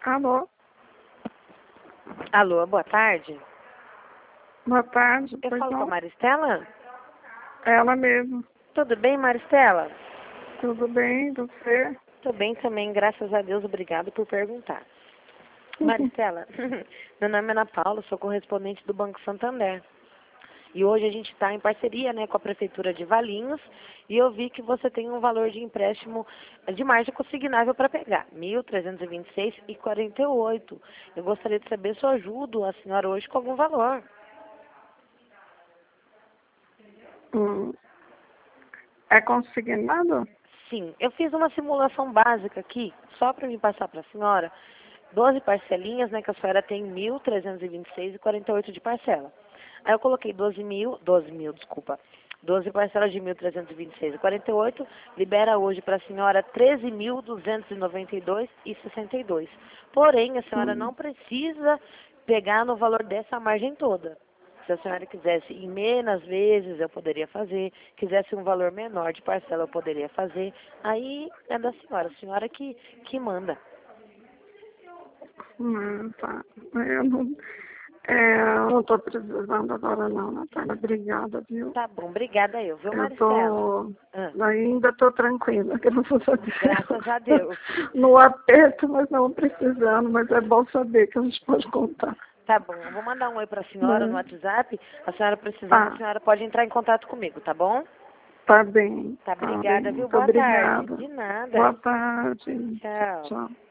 Alô? Alô, boa tarde. Boa tarde. Eu Pois falo com a não? Maristela? Ela mesmo. Tudo bem, Maristela? Tudo bem, você? Tudo bem também, graças a Deus. Obrigado por perguntar. Maristela, meu nome é Ana Paula, sou correspondente do Banco Santander. E hoje a gente está em parceria, né, com a Prefeitura de Valinhos, e eu vi que você tem um valor de empréstimo de margem consignável para pegar, R$ 1.326,48. Eu gostaria de saber se eu ajudo a senhora hoje com algum valor. É consignado? Sim, eu fiz uma simulação básica aqui, só para me passar para a senhora, 12 parcelinhas, né, que a senhora tem 1.326,48 de parcela. Aí eu coloquei 12 parcelas de 1.326,48, libera hoje para a senhora 13.292,62. Porém, a senhora não precisa pegar no valor dessa margem toda. Se a senhora quisesse em menos vezes, eu poderia fazer. Quisesse um valor menor de parcela, eu poderia fazer. Aí é da senhora, a senhora que manda. Tá. Eu não estou precisando agora não, Natália. Obrigada, viu? Tá bom, obrigada eu, viu, Eu Maristela? ainda estou tranquila, graças a Deus. Graças a Deus. No aperto, mas não precisando, mas é bom saber que a gente pode contar. Tá bom, eu vou mandar um oi pra senhora no Né? WhatsApp. A senhora precisando, a Tá, senhora pode entrar em contato comigo, tá bom? tá bem, Tá, tá bem. obrigada, viu? Muito Boa tarde. obrigada. De nada. Boa tarde. Tchau. Tchau.